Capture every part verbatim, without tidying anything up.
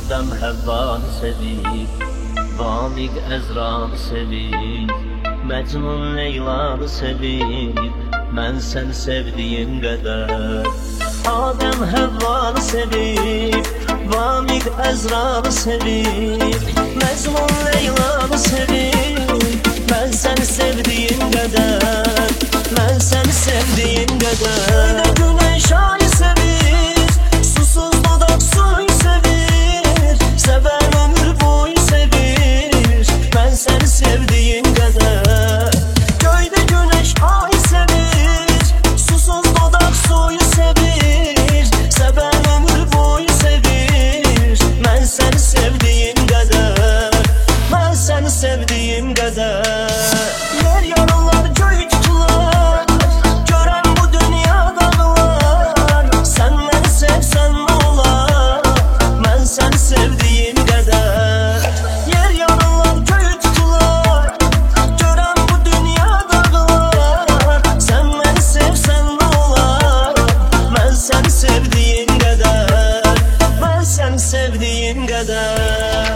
Adem Həvvanı sevib, Vamiq Əzranı sevib, Məcnun Leylanı sevib, mən səni sevdiyim qədər. Adem Həvvanı sevib, Vamiq Əzranı sevib, Məcnun Leylanı sevib, mən səni sevdiyim qədər, mən səni sevdiyim qədər. Göydə günəş ayı sevir, susuz dodaq suyu sevir, sevər ömür boyu sevir, mən səni sevdiyim qədər. Göydə günəş ayı sevir, susuz dodaq suyu sevir, sevər ömür boyu sevir, mən səni sevdiyim qədər, mən səni sevdiyim qədər. Yer yarılar, göy tutular, görən bu dünya dağlar, sən məni sevsən nə olar, mən səni sevdiyim qədər. Yer yarılar, göy tutular, görən bu dünya dağlar, sən məni sevsən nə olar, mən səni sevdiyim qədər, mən səni sevdiyim qədər.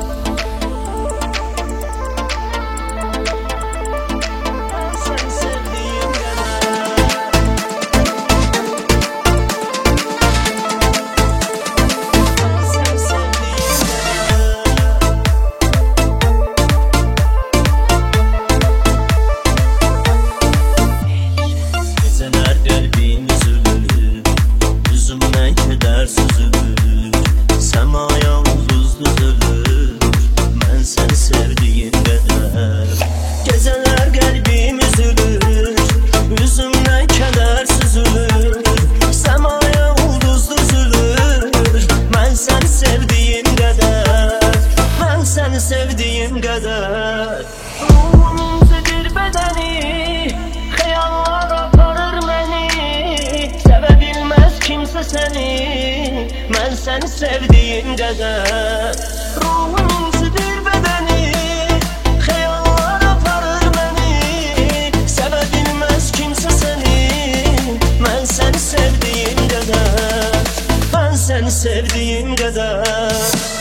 Sevdiyim qədər ruhum incidir bədəni, xəyallar aparır məni, sevə bilməz kimsə səni, mən səni sevdiyim qədər. Ruhum incidir bədəni, xəyallar aparır məni, sevə bilməz kimsə səni, mən səni sevdiyim qədər, mən səni sevdiyim qədər.